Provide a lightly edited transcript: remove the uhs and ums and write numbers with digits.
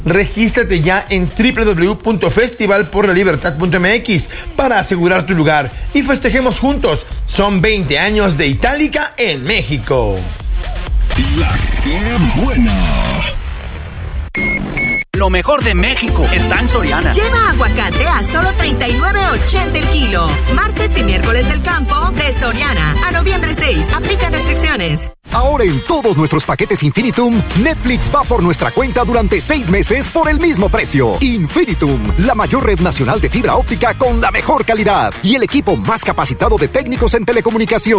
Regístrate ya en www.festivalporlalibertad.mx para asegurar tu lugar y festejemos juntos. Son 20 años de Itálica en México. La que buena. Lo mejor de México está en Soriana. Lleva aguacate a solo $39.80 el kilo. Martes y miércoles del campo de Soriana. A noviembre 6. Aplica restricciones. Ahora en todos nuestros paquetes Infinitum, Netflix va por nuestra cuenta durante 6 meses por el mismo precio. Infinitum, la mayor red nacional de fibra óptica con la mejor calidad y el equipo más capacitado de técnicos en telecomunicaciones.